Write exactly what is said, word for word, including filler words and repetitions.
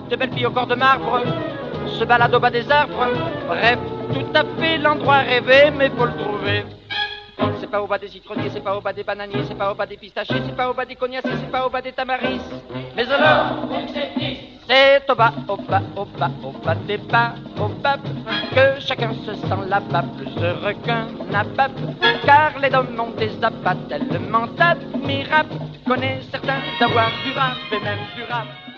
de belles filles au corps de marbre se baladent au bas des arbres. Bref, tout à fait l'endroit rêvé, mais faut le trouver. C'est pas au bas des citronniers, c'est pas au bas des bananiers, c'est pas au bas des pistachiers, c'est pas au bas des cognaciers, c'est pas au bas des tamaris. Mais alors, c'est au bas, au bas, au bas, au bas des bas, au bas, que chacun se sent là-bas plus heureux qu'un nabab. Car les hommes ont des abats tellement admirables qu'on est certain d'avoir du rap et même du rap.